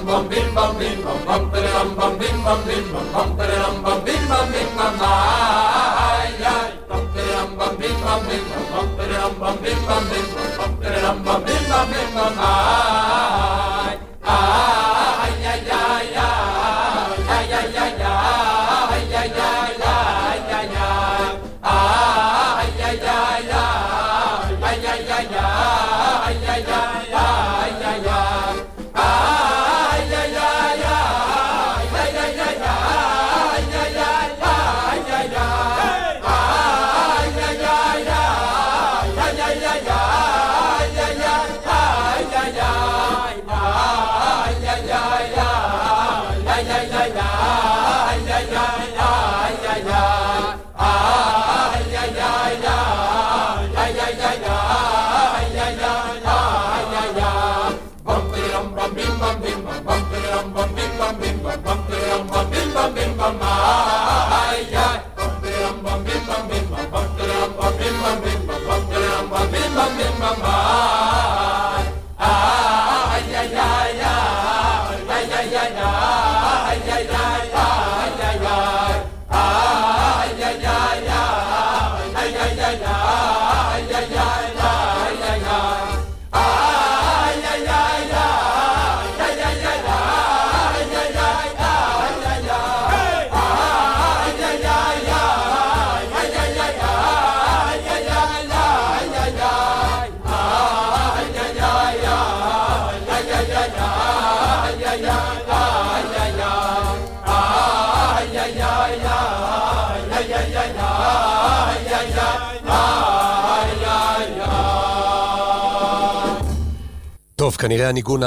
טוב, כנראה הניגון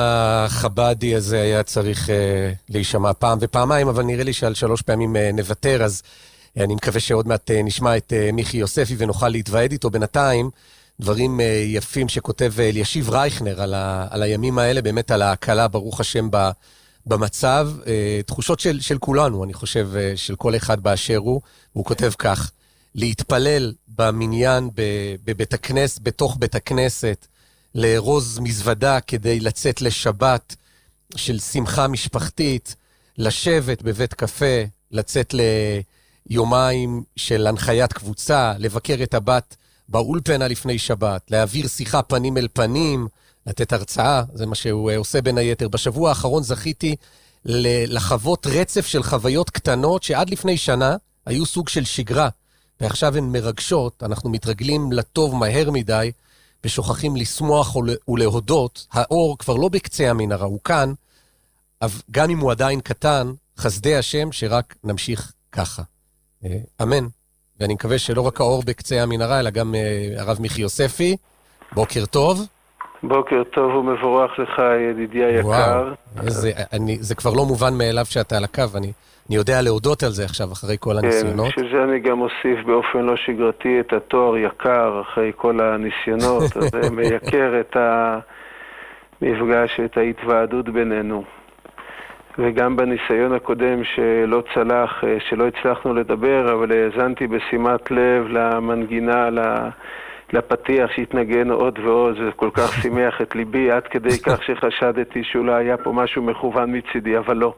החבדי הזה היה צריך להישמע פעם ופעמיים, אבל נראה לי שעל 3 פעמים נוותר, אז אני מקווה שעוד מעט נשמע את מיכי יוספי ונוכל להתוועד איתו. בינתיים, דברים יפים שכותב אלישיב רייכנר על הימים האלה, באמת על ההקלה, ברוך השם, במצב, תחושות של כולנו, אני חושב, של כל אחד באשר הוא כותב כך: להתפלל במניין בבית הכנסת, בתוך בית הכנסת, לארוז מזוודה כדי לצאת לשבת של שמחה משפחתית, לשבת בבית קפה, לצאת ליומיים של הנחיית קבוצה, לבקר את הבת באולפנה לפני שבת, להעביר שיחה פנים אל פנים, לתת הרצאה, זה מה שהוא עושה בין היתר. בשבוע האחרון זכיתי לחוות רצף של חוויות קטנות שעד לפני שנה היו סוג של שגרה, ועכשיו הן מרגשות. אנחנו מתרגלים לטוב מהר מדי, ושוכחים לשמוח ולהודות. האור כבר לא בקצה המנהרה, הוא כאן, גם אם הוא עדיין קטן, חסדי השם שרק נמשיך ככה. אמן. ואני מקווה שלא רק האור בקצה המנהרה, אלא גם הרב מיכי יוספי. בוקר טוב. בוקר טוב ומבורך לך, ידידי היקר. זה כבר לא מובן מאליו שאתה על הקו, אני יודע להודות על זה עכשיו, אחרי כל הניסיונות. כן, שזה אני גם אוסיף באופן לא שגרתי את התואר יקר, אחרי כל הניסיונות, אז זה מייקר את המפגש, את ההתוועדות בינינו. וגם בניסיון הקודם שלא צלח, שלא הצלחנו לדבר, אבל האזנתי בשימת לב למנגינה, לפתיח שהתנגן עוד ועוד, זה כל כך שימח את ליבי, עד כדי כך שחשדתי שאולי היה פה משהו מכוון מצידי, אבל לא.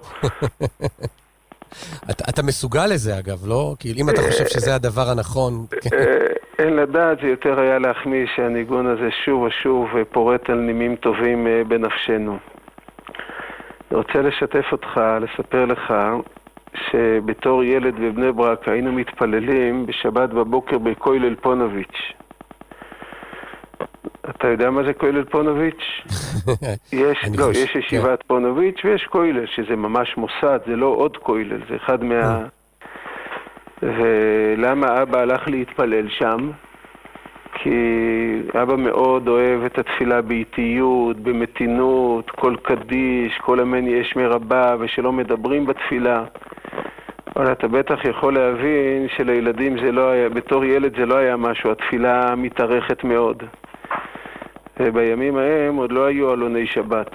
אתה מסוגל לזה אגב, לא? כי אם אתה חושב שזה הדבר הנכון... אין לדעת, זה יותר היה להחמיא שהניגון הזה שוב ושוב פורט על נימים טובים בנפשנו. אני רוצה לשתף אותך, לספר לך, שבתור ילד בבני ברק היינו מתפללים בשבת בבוקר בכולל פונוביץ'. אתה יודע מה זה כולל פונוביץ'? יש ישיבת פונוביץ' ויש כולל, שזה ממש מוסד, זה לא עוד כולל, זה אחד ולמה אבא הלך להתפלל שם? כי אבא מאוד אוהב את התפילה באיטיות, במתינות, כל קדיש, כל אמן יש מרבה, ושלא מדברים בתפילה. אבל אתה בטח יכול להבין שלילדים זה לא היה, בתור ילד זה לא היה משהו, התפילה מתארכת מאוד. ובימים ההם עוד לא היו עלוני שבת.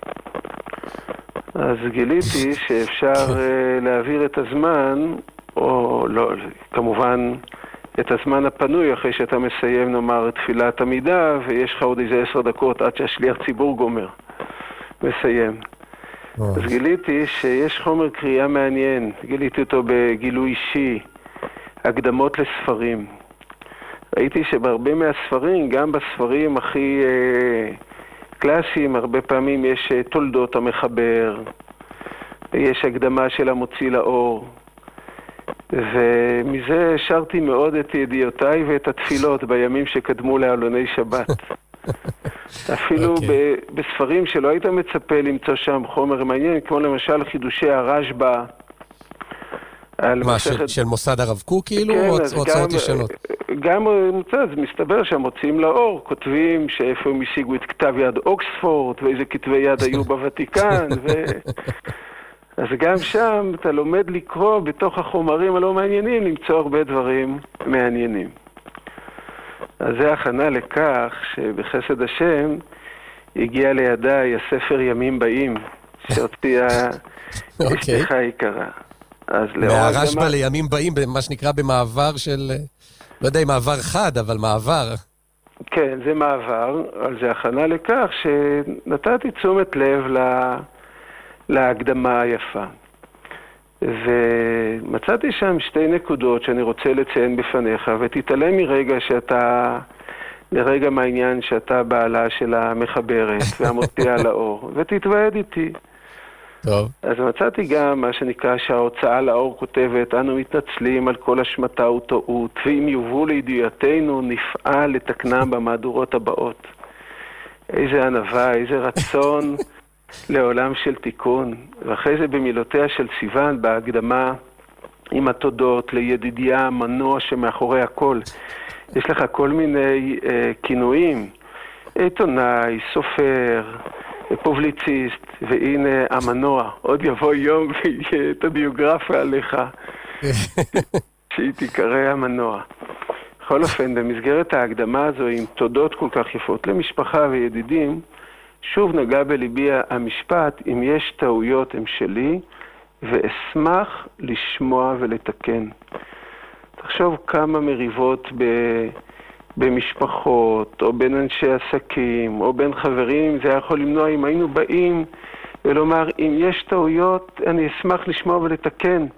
אז גיליתי שאפשר להעביר את הזמן, או לא, כמובן את הזמן הפנוי אחרי שאתה מסיים, נאמר, תפילת עמידה, ויש לך עוד איזה 10 דקות עד שהשליח ציבור גומר, מסיים. אז גיליתי שיש חומר קריאה מעניין, גיליתי אותו בגילוי אישי, הקדמות לספרים. ראיתי שבהרבה מהספרים, גם בספרים הכי קלאסיים, הרבה פעמים יש תולדות המחבר, יש הקדמה של המוציא לאור, ומזה השארתי מאוד את ידיעותיי ואת התפילות בימים שקדמו לעלוני שבת. אפילו בספרים שלא היית מצפה למצוא שם חומר מעניין, כמו למשל חידושי הרשב"א. מה, של מוסד הרב קוק כאילו, או הוצאות ישנות? גם מוצא, זה מסתבר שהמוציאים לאור, כותבים שאיפה הם השיגו את כתב יד אוקספורד, ואיזה כתבי יד היו בוותיקן, אז גם שם אתה לומד לקרוא בתוך החומרים הלא מעניינים, למצוא הרבה דברים מעניינים. אז זה הכנה לכך שבחסד השם הגיע לידיי הספר ימים באים, שהוציאה אשתך היקרה. מהרשב"א לימים באים, מה שנקרא במעבר של, לא יודע אם מעבר חד, אבל מעבר. כן, זה מעבר, אבל זה הכנה לכך שנתתי תשומת לב להקדמה היפה. ומצאתי שם שתי נקודות שאני רוצה לציין בפניך, ותתעלם לרגע מהעניין שאתה בעלה של המחברת והמוציאה לאור, ותתוועד איתי. טוב. אז מצאתי גם מה שנקרא שההוצאה לאור כותבת, אנו מתנצלים על כל השמטה וטעות, ואם יובאו לידיעתנו נפעל לתקנם במהדורות הבאות. איזה ענווה, איזה רצון לעולם של תיקון. ואחרי זה במילותיה של סיוון בהקדמה עם התודות לידידיה המנוע שמאחורי הכל. יש לך כל מיני כינויים, עיתונאי, סופר, פובליציסט, והנה המנוע. עוד יבוא יום ויהיה את הביוגרפיה עליך, שהיא תיקרא המנוע. בכל אופן, במסגרת ההקדמה הזו, עם תודות כל כך יפות למשפחה וידידים, שוב נגע בליבי המשפט, אם יש טעויות הם שלי, ואשמח לשמוע ולתקן. תחשוב כמה מריבות במשפחות, או בין אנשי עסקים, או בין חברים, זה יכול למנוע אם היינו באים ולומר, אם יש טעויות, אני אשמח לשמוע ולתקן.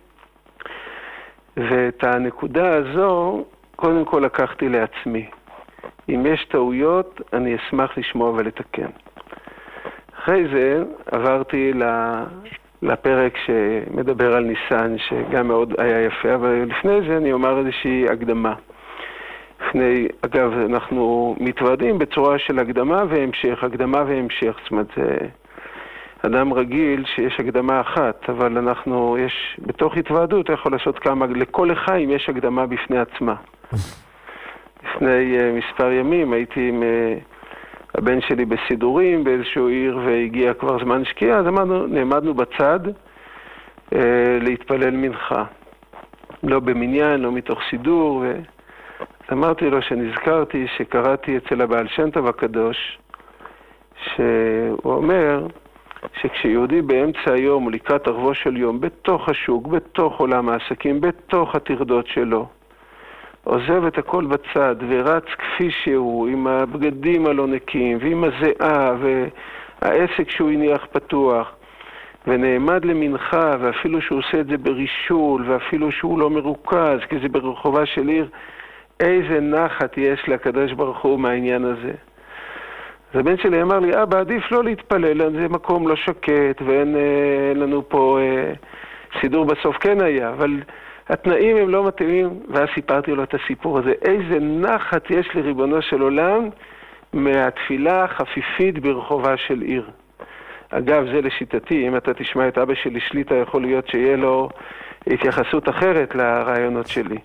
ואת הנקודה הזו, קודם כל לקחתי לעצמי. אם יש טעויות, אני אשמח לשמוע ולתקן. אחרי זה עברתי לפרק שמדבר על ניסן, שגם מאוד היה יפה, אבל לפני זה אני אומר איזושהי הקדמה. אגב, אנחנו מתוועדים בצורה של הקדמה והמשך, הקדמה והמשך. זאת אומרת, זה אדם רגיל שיש הקדמה אחת, אבל בתוך התוועדות יכול לעשות כמה, לכל החיים יש הקדמה בפני עצמה. לפני מספר ימים הייתי עם הבן שלי בסידורים באיזשהו עיר, והגיע כבר זמן שקיעה, אז נעמדנו בצד להתפלל מנחה. לא במניין, לא מתוך סידור, אמרתי לו שנזכרתי שקראתי אצל הבעל שם טוב הקדוש, שהוא אומר שכשיהודי באמצע היום או לקראת ערבו של יום, בתוך השוק, בתוך עולם העסקים, בתוך הטרדות שלו, עוזב את הכל בצד ורץ כפי שהוא, עם הבגדים הלא נקיים ועם הזיעה והעסק שהוא הניח פתוח, ונעמד למנחה, ואפילו שהוא עושה את זה ברישול, ואפילו שהוא לא מרוכז, כי זה ברחובה של עיר, איזה נחת יש לקדוש ברוך הוא מהעניין הזה. אז הבן שלי אמר לי, אבא, עדיף לא להתפלל, זה מקום לא שקט, ואין לנו פה סידור בסוף. כן היה, אבל התנאים הם לא מתאימים. ואז סיפרתי לו את הסיפור הזה. איזה נחת יש לריבונו של עולם מהתפילה החפיפית ברחובה של עיר. אגב, זה לשיטתי, אם אתה תשמע את אבא שלי שליטה, יכול להיות שיהיה לו התייחסות אחרת לרעיונות שלי.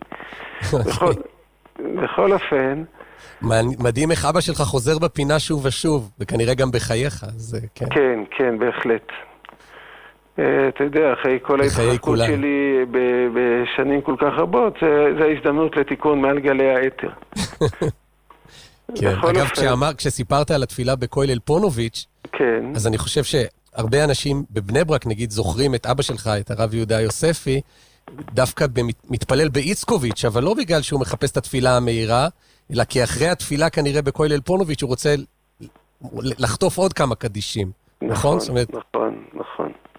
בכל אופן... מדהים איך אבא שלך חוזר בפינה שוב ושוב, וכנראה גם בחייך, אז כן. כן, כן, בהחלט. אתה יודע, אחרי כל ההתחזקות שלי בשנים כל כך רבות, זה ההזדמנות לתיקון מעל גלי האתר. כן, אגב, כשסיפרת על התפילה בכולל פונוביץ', כן. אז אני חושב שהרבה אנשים בבני ברק, נגיד, זוכרים את אבא שלך, את הרב יהודה יוספי, דווקא מתפלל באיצקוביץ', אבל לא בגלל שהוא מחפש את התפילה המהירה, אלא כי אחרי התפילה כנראה בכולל פונוביץ' הוא רוצה לחטוף עוד כמה קדישים. נכון, נכון, נכון.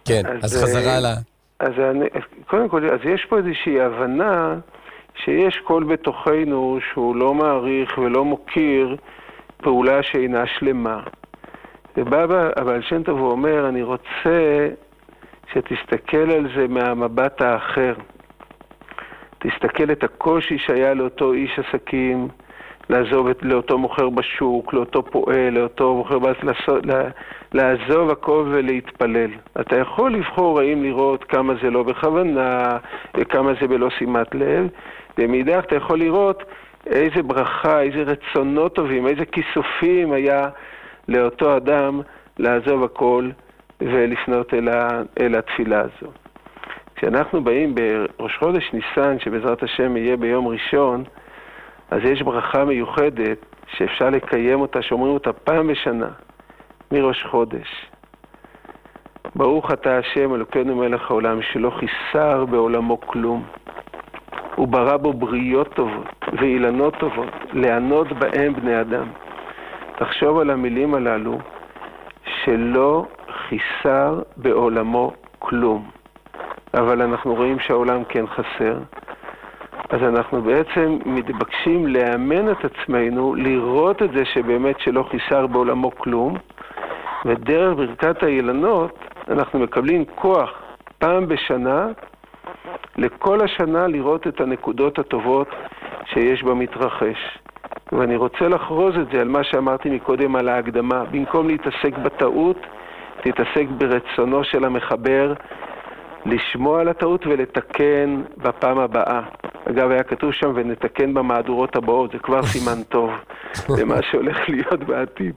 כן, אז חזרה לה. קודם כל, אז יש פה איזושהי הבנה שיש קול בתוכנו שהוא לא מעריך ולא מוקיר פעולה שאינה שלמה. ובא הבעל שם טוב ואומר, אני רוצה שתסתכל על זה מהמבט האחר. תסתכל את הקושי שהיה לאותו איש עסקים, לאותו מוכר בשוק, לאותו פועל, לאותו מוכר לעזוב הכל ולהתפלל. אתה יכול לבחור האם לראות כמה זה לא בכוונה, וכמה זה בלא שימת לב, ומאידך אתה יכול לראות איזה ברכה, איזה רצונות טובים, איזה כיסופים היה לאותו אדם לעזוב הכל ולפנות אל התפילה הזו. כשאנחנו באים בראש חודש ניסן, שבעזרת השם יהיה ביום ראשון, אז יש ברכה מיוחדת שאפשר לקיים אותה, שאומרים אותה פעם בשנה, מראש חודש. ברוך אתה השם אלוקינו מלך העולם, שלא חיסר בעולמו כלום. הוא ברא בו בריות טובות ואילנות טובות, לענות בהם בני אדם. תחשוב על המילים הללו, שלא חיסר בעולמו כלום. אבל אנחנו רואים שהעולם כן חסר. אז אנחנו בעצם מתבקשים לאמן את עצמנו, לראות את זה שבאמת שלא חיסר בעולמו כלום, ודרך ברכת האילנות אנחנו מקבלים כוח פעם בשנה, לכל השנה לראות את הנקודות הטובות שיש במתרחש. ואני רוצה לחרוז את זה על מה שאמרתי מקודם על ההקדמה. במקום להתעסק בטעות, תתעסק ברצונו של המחבר, לשמוע על הטעות ולתקן בפעם הבאה. אגב, היה כתוב שם ונתקן במהדורות הבאות, זה כבר סימן טוב למה שהולך להיות בעתיד.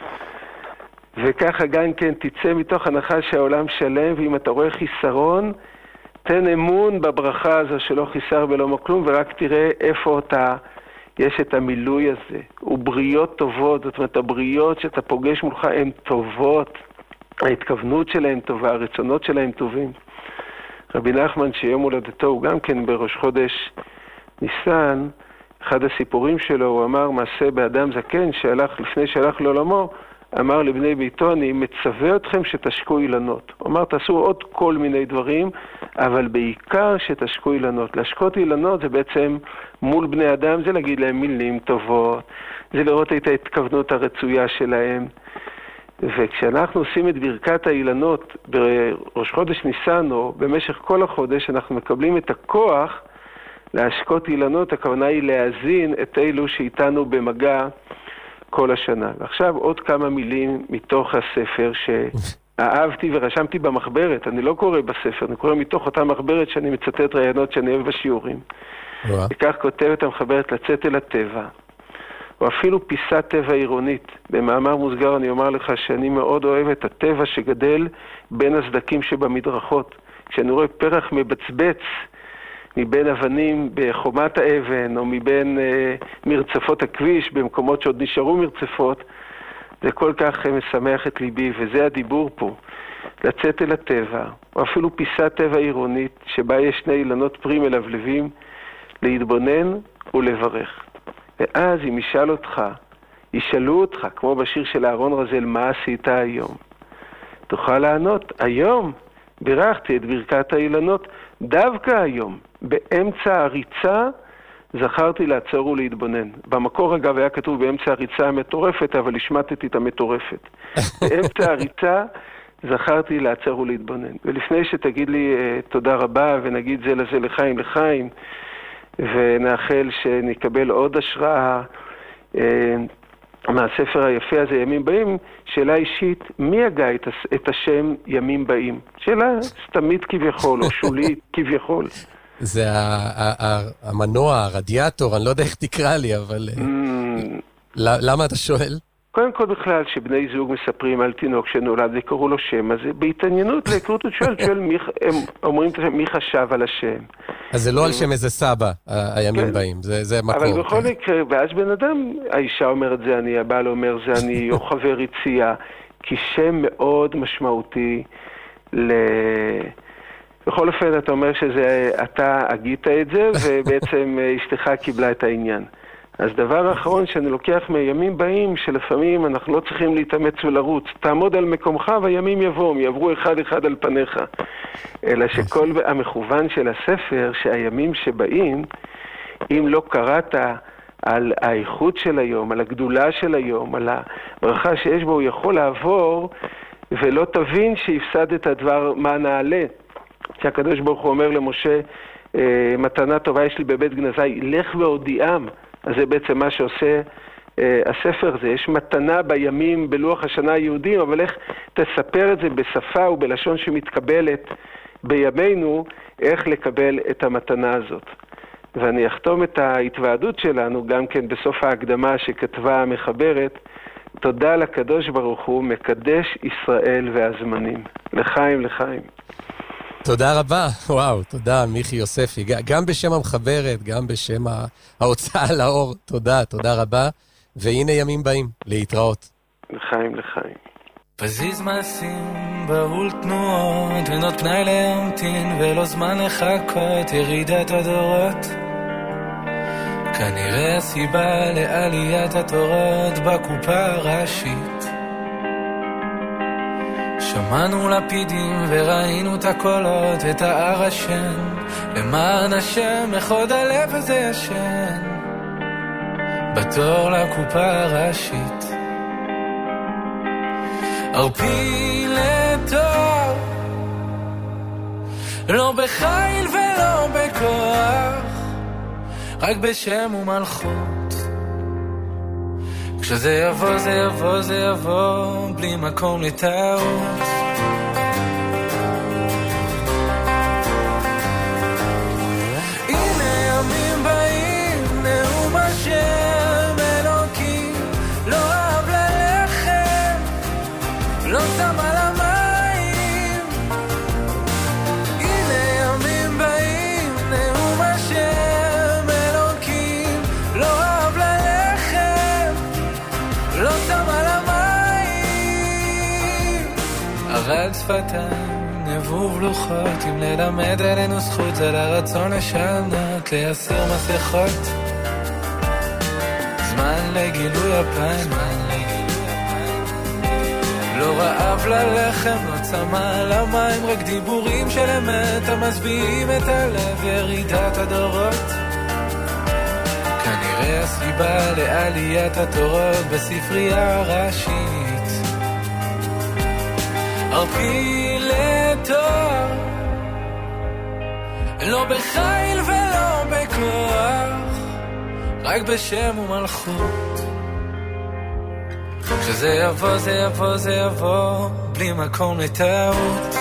וככה גם כן תצא מתוך הנחה שהעולם שלם, ואם אתה רואה חיסרון, תן אמון בברכה הזו שלא חיסר ולא כלום, ורק תראה איפה יש את המילוי הזה. ובריות טובות, זאת אומרת, הבריות שאתה פוגש מולך הן טובות, ההתכוונות שלהן טובה, הרצונות שלהן טובים. רבי נחמן שיום הולדתו הוא גם כן בראש חודש ניסן, אחד הסיפורים שלו הוא אמר מעשה באדם זקן לפני שהלך לעולמו, אמר לבני ביתו, אני מצווה אתכם שתשקו אילנות. הוא אמר, תעשו עוד כל מיני דברים, אבל בעיקר שתשקו אילנות. להשקות אילנות זה בעצם מול בני אדם, זה להגיד להם מילים טובות, זה לראות את ההתכוונות הרצויה שלהם. וכשאנחנו עושים את ברכת האילנות בראש חודש ניסן או במשך כל החודש, אנחנו מקבלים את הכוח להשקות אילנות. הכוונה היא להזין את אלו שאיתנו במגע כל השנה. ועכשיו עוד כמה מילים מתוך הספר שאהבתי ורשמתי במחברת. אני לא קורא בספר, אני קורא מתוך אותה מחברת שאני מצטט רעיונות שאני אוהב בשיעורים. וכך כותבת המחברת לצאת אל הטבע. או אפילו פיסת טבע עירונית. במאמר מוסגר אני אומר לך שאני מאוד אוהב את הטבע שגדל בין הסדקים שבמדרכות. כשאני רואה פרח מבצבץ מבין אבנים בחומת האבן, או מבין מרצפות הכביש, במקומות שעוד נשארו מרצפות, זה כל כך משמח את ליבי, וזה הדיבור פה. לצאת אל הטבע, או אפילו פיסת טבע עירונית, שבה יש שני אילנות פרי מלבלבים, להתבונן ולברך. ואז אם ישאלו אותך, כמו בשיר של אהרון רזל, מה עשית היום? תוכל לענות, היום בירכתי את ברכת האילנות, דווקא היום, באמצע הריצה, זכרתי לעצור ולהתבונן. במקור אגב היה כתוב באמצע הריצה המטורפת, אבל השמטתי את המטורפת. באמצע הריצה זכרתי לעצור ולהתבונן. ולפני שתגיד לי תודה רבה ונגיד זה לזה לחיים לחיים, ונאחל שנקבל עוד השראה מהספר היפה הזה, ימים באים, שאלה אישית, מי הגה את השם ימים באים? שאלה סתמית כביכול, או שולית כביכול. זה המנוע, הרדיאטור, אני לא יודע איך תקרא לי, אבל למה אתה שואל? קודם כל בכלל, שבני זוג מספרים על תינוק שנולד וקראו לו שם, אז בהתעניינות להיכרות הוא שואל, הם אומרים מי חשב על השם. אז זה לא על שם איזה סבא, הימים באים, זה מקור. אבל בכל מקרה, ואז בן אדם, האישה אומרת זה אני, הבעל אומר זה אני, או חבר יציאה, כי שם מאוד משמעותי בכל אופן אתה אומר שזה, אתה הגית את זה, ובעצם אשתך קיבלה את העניין. אז דבר האחרון שאני לוקח מהימים באים, שלפעמים אנחנו לא צריכים להתאמץ ולרוץ. תעמוד על מקומך והימים יבואו, יעברו אחד אחד על פניך. אלא שכל המכוון של הספר, שהימים שבאים, אם לא קראת על האיכות של היום, על הגדולה של היום, על הברכה שיש בו, הוא יכול לעבור ולא תבין שהפסדת הדבר מה נעלה. שהקדוש ברוך הוא אומר למשה, מתנה טובה יש לי בבית גנזי, לך והודיעם. אז זה בעצם מה שעושה הספר הזה. יש מתנה בימים בלוח השנה היהודים, אבל איך תספר את זה בשפה ובלשון שמתקבלת בימינו, איך לקבל את המתנה הזאת. ואני אחתום את ההתוועדות שלנו גם כן בסוף ההקדמה שכתבה המחברת, תודה לקדוש ברוך הוא, מקדש ישראל והזמנים. לחיים, לחיים. תודה רבה, וואו, תודה מיכי יוספי, גם בשם המחברת, גם בשם ההוצאה לאור, תודה רבה, והנה ימים באים, להתראות. לחיים, לחיים. פזיז מעשים, בהול תנועות, ונות פנאי להמתין, ולא זמן לחכות, ירידת הדורות. כנראה הסיבה לעליית התורות בקופה הראשית. שמענו לפידים וראינו את הקולות ואת הערשן, למען השם אחד הלב הזה ישן, בתור לקופה הראשית. ערפי לתור, לא בחיל ולא בכוח, רק בשם ומלכות. כשזה יבוא, זה יבוא, זה יבוא, בלי מקום לטעות. הנה ימים באים, נאום השם אלוקים, לא אהב ללחם, לא שם על המים. הנה ימים באים, נאום השם אלוקים, לא אהב ללחם, לא שם על המים. ערד שפתיים, נבוב לוחות, אם ללמד עלינו זכות, זה לרצון לשנות, לייסר מסכות. זמן לגילוי הפיים, לא רעב ללחם, לא צמא על המים, רק דיבורים של אמת המשביעים את הלב, ירידת הדורות. כנראה הסיבה לעליית התורות בספרייה הראשית. ערפי לתור, לא בחיל ולא בכוח, רק בשם ומלכות. כשזה יבוא, זה יבוא, זה יבוא, בלי מקום לטעות.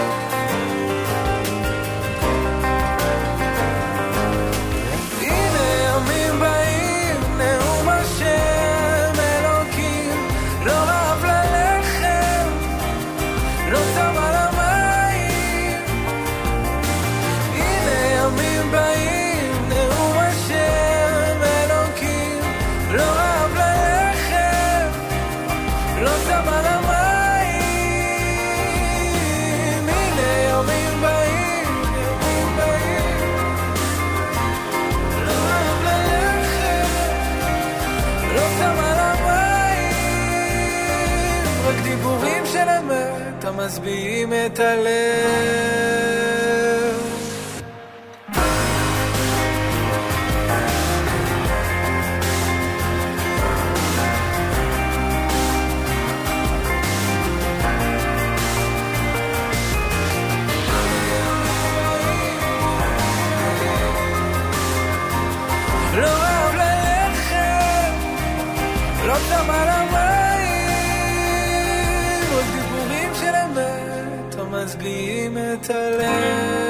משביעים את הלב. לא אהב ללחם, לא שם על המים, עוד דיבורים של אמת, משביעים את הלב.